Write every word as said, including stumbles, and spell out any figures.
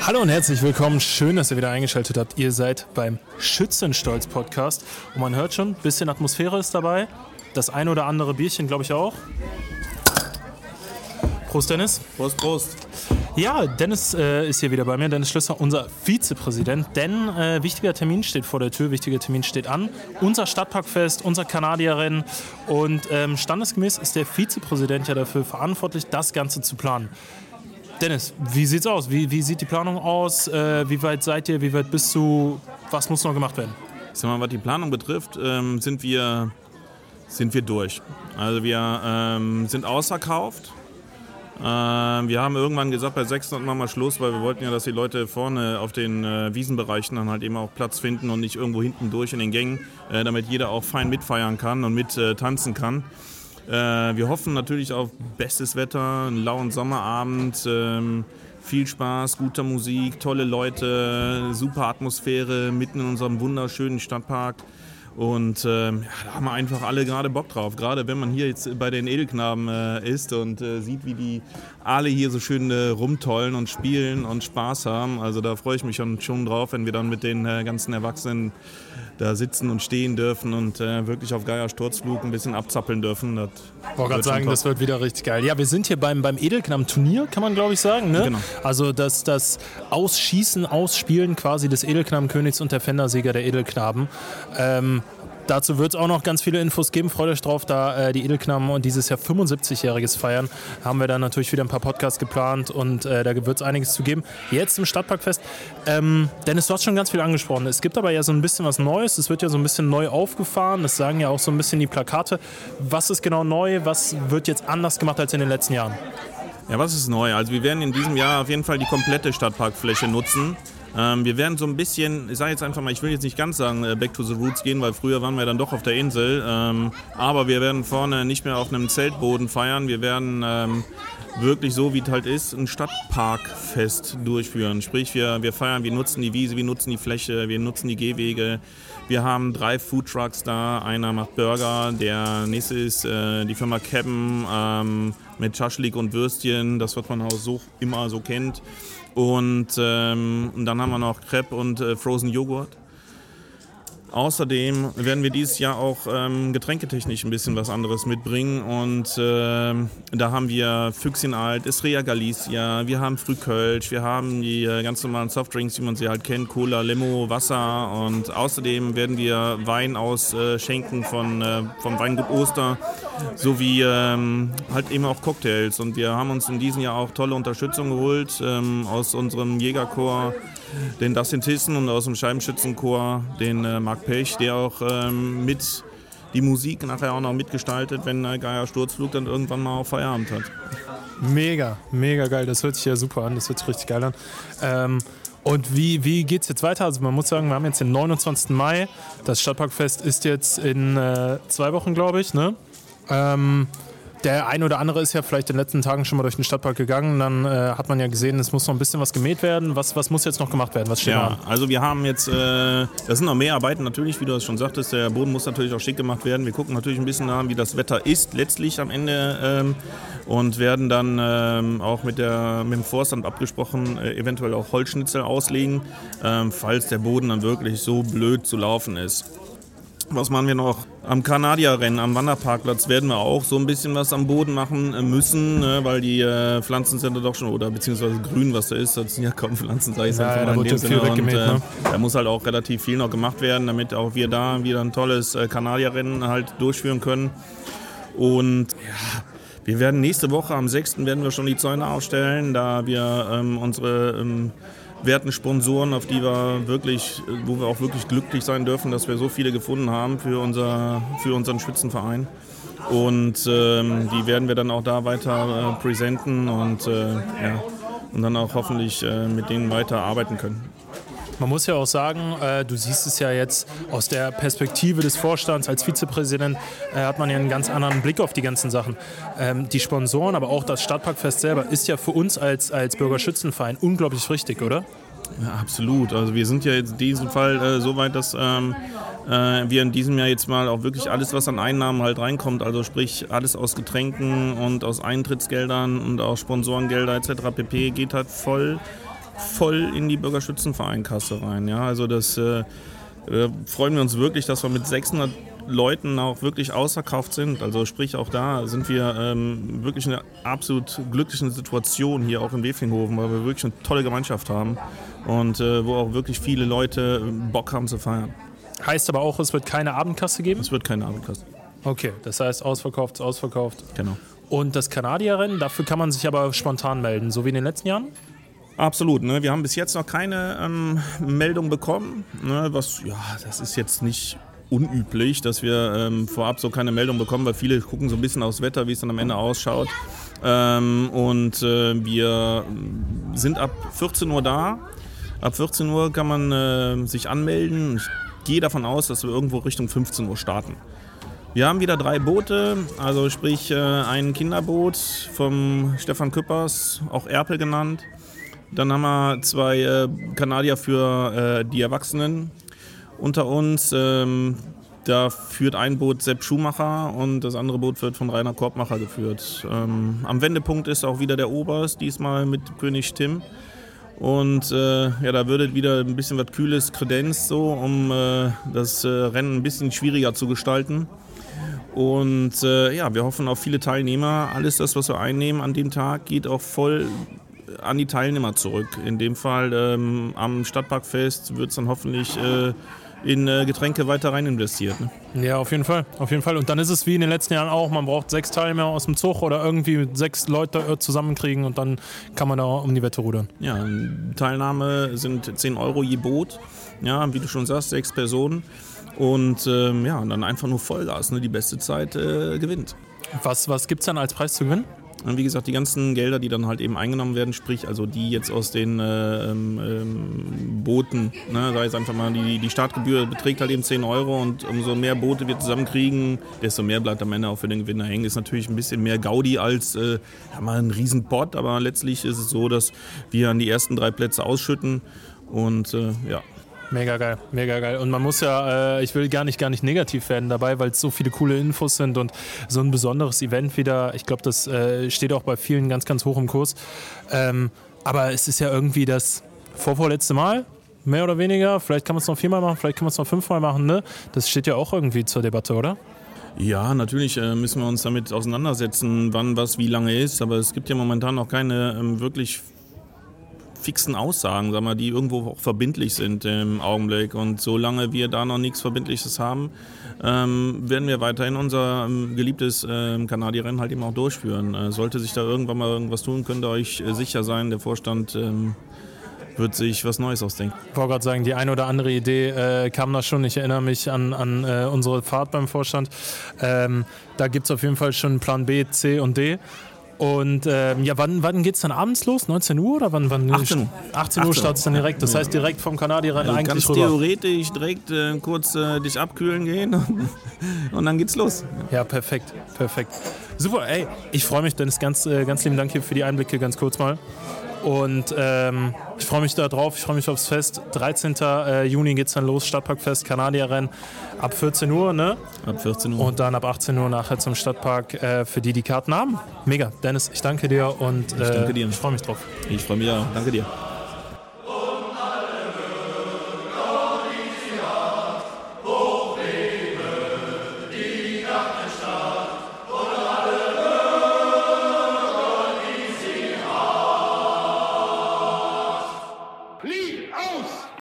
Hallo und herzlich willkommen. Schön, dass ihr wieder eingeschaltet habt. Ihr seid beim Schützenstolz-Podcast. Und man hört schon, ein bisschen Atmosphäre ist dabei. Das ein oder andere Bierchen, glaube ich, auch. Prost, Dennis. Prost, Prost. Ja, Dennis äh, ist hier wieder bei mir. Dennis Schlösser, unser Vizepräsident. Denn äh, wichtiger Termin steht vor der Tür, wichtiger Termin steht an. Unser Stadtparkfest, unser Kanadierrennen. Und ähm, standesgemäß ist der Vizepräsident ja dafür verantwortlich, das Ganze zu planen. Dennis, wie sieht's aus? Wie, wie sieht die Planung aus? Äh, wie weit seid ihr? Wie weit bist du? Was muss noch gemacht werden? Ich sag mal, was die Planung betrifft, ähm, sind wir sind wir durch. Also wir ähm, sind ausverkauft. Ähm, wir haben irgendwann gesagt, bei sechshundert machen wir Schluss, weil wir wollten ja, dass die Leute vorne auf den äh, Wiesenbereichen dann halt eben auch Platz finden und nicht irgendwo hinten durch in den Gängen, äh, damit jeder auch fein mitfeiern kann und mit äh, tanzen kann. Äh, wir hoffen natürlich auf bestes Wetter, einen lauen Sommerabend, ähm, viel Spaß, gute Musik, tolle Leute, super Atmosphäre mitten in unserem wunderschönen Stadtpark. Und ähm, ja, da haben wir einfach alle gerade Bock drauf. Gerade wenn man hier jetzt bei den Edelknaben äh, ist und äh, sieht, wie die alle hier so schön äh, rumtollen und spielen und Spaß haben. Also da freue ich mich schon, schon drauf, wenn wir dann mit den äh, ganzen Erwachsenen da sitzen und stehen dürfen und äh, wirklich auf Geier Sturzflug ein bisschen abzappeln dürfen. Das ich wollte gerade sagen, das wird wieder richtig geil. Ja, wir sind hier beim, beim Edelknaben-Turnier, kann man glaube ich sagen. Ne? Genau. Also das, das Ausschießen, Ausspielen quasi des Edelknabenkönigs und der Fendersieger der Edelknaben. Ähm, Dazu wird es auch noch ganz viele Infos geben. Freut euch drauf, da äh, die Edelknaben und dieses Jahr fünfundsiebzigjähriges feiern. Haben wir dann natürlich wieder ein paar Podcasts geplant und äh, da wird es einiges zu geben. Jetzt im Stadtparkfest. Ähm, Dennis, du hast schon ganz viel angesprochen. Es gibt aber ja so ein bisschen was Neues. Es wird ja so ein bisschen neu aufgefahren. Das sagen ja auch so ein bisschen die Plakate. Was ist genau neu? Was wird jetzt anders gemacht als in den letzten Jahren? Ja, was ist neu? Also wir werden in diesem Jahr auf jeden Fall die komplette Stadtparkfläche nutzen. Ähm, wir werden so ein bisschen, ich sage jetzt einfach mal, ich will jetzt nicht ganz sagen äh, Back to the Roots gehen, weil früher waren wir dann doch auf der Insel. Ähm, aber wir werden vorne nicht mehr auf einem Zeltboden feiern. Wir werden ähm, wirklich so, wie es halt ist, ein Stadtparkfest durchführen. Sprich, wir, wir feiern, wir nutzen die Wiese, wir nutzen die Fläche, wir nutzen die Gehwege. Wir haben drei Foodtrucks da. Einer macht Burger, der nächste ist äh, die Firma Kebben ähm, mit Schaschlik und Würstchen, das was man auch so immer so kennt. Und, ähm, und dann haben wir noch Crepe und äh, Frozen Joghurt. Außerdem werden wir dieses Jahr auch ähm, getränketechnisch ein bisschen was anderes mitbringen. Und ähm, da haben wir Füchschen Alt, Estrella Galicia, wir haben Frühkölsch, wir haben die äh, ganz normalen Softdrinks, wie man sie halt kennt, Cola, Limo, Wasser. Und außerdem werden wir Wein ausschenken äh, von, äh, vom Weingut Oster, sowie ähm, halt eben auch Cocktails. Und wir haben uns in diesem Jahr auch tolle Unterstützung geholt ähm, aus unserem Jägerchor, den Dustin Thyssen, und aus dem Scheibenschützenchor, den äh, Marc Pech, der auch ähm, mit die Musik nachher auch noch mitgestaltet, wenn äh, Geier Sturzflug dann irgendwann mal auf Feierabend hat. Mega, mega geil. Das hört sich ja super an. Das hört sich richtig geil an. Ähm, und wie, wie geht es jetzt weiter? Also man muss sagen, wir haben jetzt den neunundzwanzigsten Mai. Das Stadtparkfest ist jetzt in äh, zwei Wochen, glaube ich. Ne? Ähm, Der ein oder andere ist ja vielleicht in den letzten Tagen schon mal durch den Stadtpark gegangen. Dann äh, hat man ja gesehen, es muss noch ein bisschen was gemäht werden. Was, was muss jetzt noch gemacht werden? Was steht ja, noch an? Also wir haben jetzt, äh, das sind noch mehr Arbeiten natürlich, wie du das schon sagtest. Der Boden muss natürlich auch schick gemacht werden. Wir gucken natürlich ein bisschen nach, wie das Wetter ist letztlich am Ende. Ähm, und werden dann ähm, auch mit, der, mit dem Forstamt abgesprochen, äh, eventuell auch Holzschnitzel auslegen, ähm, falls der Boden dann wirklich so blöd zu laufen ist. Was machen wir noch? Am Kanadierrennen, am Wanderparkplatz werden wir auch so ein bisschen was am Boden machen müssen, ne, weil die äh, Pflanzen sind da doch schon, oder beziehungsweise grün, was da ist, das sind ja kaum Pflanzen, sag ich ja, einfach ja, mal in dem Sinne. Und, äh, ne? Da muss halt auch relativ viel noch gemacht werden, damit auch wir da wieder ein tolles äh, Kanadierrennen halt durchführen können. Und ja, wir werden nächste Woche, am sechsten werden wir schon die Zäune aufstellen, da wir ähm, unsere ähm, werten Sponsoren, auf die wir wirklich, wo wir auch wirklich glücklich sein dürfen, dass wir so viele gefunden haben für, unser, für unseren Schützenverein. Und ähm, die werden wir dann auch da weiter äh, präsentieren und, äh, ja, und dann auch hoffentlich äh, mit denen weiter arbeiten können. Man muss ja auch sagen, äh, du siehst es ja jetzt aus der Perspektive des Vorstands als Vizepräsident, äh, hat man ja einen ganz anderen Blick auf die ganzen Sachen. Ähm, die Sponsoren, aber auch das Stadtparkfest selber ist ja für uns als, als Bürgerschützenverein unglaublich wichtig, oder? Ja, absolut. Also wir sind ja jetzt in diesem Fall äh, so weit, dass ähm, äh, wir in diesem Jahr jetzt mal auch wirklich alles, was an Einnahmen halt reinkommt, also sprich alles aus Getränken und aus Eintrittsgeldern und aus Sponsorengelder et cetera pp. Geht halt voll voll in die Bürgerschützenverein-Kasse rein. Ja? Also das äh, äh, freuen wir uns wirklich, dass wir mit sechshundert Leuten auch wirklich ausverkauft sind. Also sprich, auch da sind wir ähm, wirklich in einer absolut glücklichen Situation hier auch in Weflinghofen, weil wir wirklich eine tolle Gemeinschaft haben und äh, wo auch wirklich viele Leute Bock haben zu feiern. Heißt aber auch, es wird keine Abendkasse geben? Es wird keine Abendkasse. Okay, das heißt ausverkauft, ist ausverkauft. Genau. Und das Kanadierrennen, dafür kann man sich aber spontan melden, so wie in den letzten Jahren? Absolut. Ne? Wir haben bis jetzt noch keine ähm, Meldung bekommen. Ne? Was, ja, das ist jetzt nicht unüblich, dass wir ähm, vorab so keine Meldung bekommen, weil viele gucken so ein bisschen aufs Wetter, wie es dann am Ende ausschaut. Ähm, und äh, wir sind ab vierzehn Uhr da. Ab vierzehn Uhr kann man äh, sich anmelden. Ich gehe davon aus, dass wir irgendwo Richtung fünfzehn Uhr starten. Wir haben wieder drei Boote, also sprich äh, ein Kinderboot vom Stefan Küppers, auch Erpel genannt. Dann haben wir zwei äh, Kanadier für äh, die Erwachsenen unter uns. Ähm, da führt ein Boot Sepp Schumacher und das andere Boot wird von Rainer Korbmacher geführt. Ähm, am Wendepunkt ist auch wieder der Oberst, diesmal mit König Tim. Und äh, ja, da würde wieder ein bisschen was Kühles Kredenz, so, um äh, das äh, Rennen ein bisschen schwieriger zu gestalten. Und äh, ja, wir hoffen auf viele Teilnehmer. Alles das, was wir einnehmen an dem Tag, geht auch voll an die Teilnehmer zurück. In dem Fall ähm, am Stadtparkfest wird es dann hoffentlich äh, in äh, Getränke weiter rein investiert. Ne? Ja, auf jeden Fall, auf jeden Fall. Und dann ist es wie in den letzten Jahren auch, man braucht sechs Teilnehmer aus dem Zug oder irgendwie sechs Leute zusammenkriegen und dann kann man da um die Wette rudern. Ja, Teilnahme sind zehn Euro je Boot. Ja, wie du schon sagst, sechs Personen. Und ähm, ja, dann einfach nur Vollgas, ne? Die beste Zeit äh, gewinnt. Was, was gibt es dann als Preis zu gewinnen? Und wie gesagt, die ganzen Gelder, die dann halt eben eingenommen werden, sprich also die jetzt aus den äh, ähm, Booten, ne, sei es einfach mal, die, die Startgebühr beträgt halt eben zehn Euro und umso mehr Boote wir zusammenkriegen, desto mehr bleibt am Ende auch für den Gewinner hängen. Ist natürlich ein bisschen mehr Gaudi als äh, ja, mal ein Riesenpott, aber letztlich ist es so, dass wir an die ersten drei Plätze ausschütten und äh, ja. Mega geil, mega geil. Und man muss ja, äh, ich will gar nicht, gar nicht negativ werden dabei, weil es so viele coole Infos sind und so ein besonderes Event wieder. Ich glaube, das äh, steht auch bei vielen ganz, ganz hoch im Kurs. Ähm, aber es ist ja irgendwie das vorvorletzte Mal, mehr oder weniger. Vielleicht kann man es noch viermal machen, vielleicht kann man es noch fünfmal machen. Ne? Das steht ja auch irgendwie zur Debatte, oder? Ja, natürlich äh, müssen wir uns damit auseinandersetzen, wann was wie lange ist. Aber es gibt ja momentan noch keine ähm, wirklich fixen Aussagen, sagen wir, die irgendwo auch verbindlich sind im Augenblick. Und solange wir da noch nichts Verbindliches haben, ähm, werden wir weiterhin unser ähm, geliebtes ähm, Kanadierrennen halt eben auch durchführen. Äh, sollte sich da irgendwann mal irgendwas tun, könnt ihr euch äh, sicher sein, der Vorstand ähm, wird sich was Neues ausdenken. Ich wollte gerade sagen, die eine oder andere Idee äh, kam da schon. Ich erinnere mich an, an äh, unsere Fahrt beim Vorstand. Ähm, da gibt es auf jeden Fall schon Plan B, C und D. Und ähm, ja, wann, wann geht es dann abends los? neunzehn Uhr oder wann? wann achtzehn Uhr. achtzehn Uhr startet es dann direkt. Das heißt direkt vom Kanadierrennen also eigentlich ganz rüber. Theoretisch direkt äh, kurz äh, dich abkühlen gehen und dann geht's los. Ja, perfekt, perfekt. Super, ey, ich freue mich, Dennis, ganz, äh, ganz lieben Dank hier für die Einblicke, ganz kurz mal. Und ähm, ich freue mich da drauf, ich freue mich aufs Fest. dreizehnten Juni geht es dann los, Stadtparkfest, Kanadierrennen ab vierzehn Uhr, ne? Ab vierzehn Uhr. Und dann ab achtzehn Uhr nachher zum Stadtpark, äh, für die, die Karten haben. Mega, Dennis, ich danke dir und äh, ich danke dir. Ich freue mich drauf. Ich freue mich auch. Danke dir.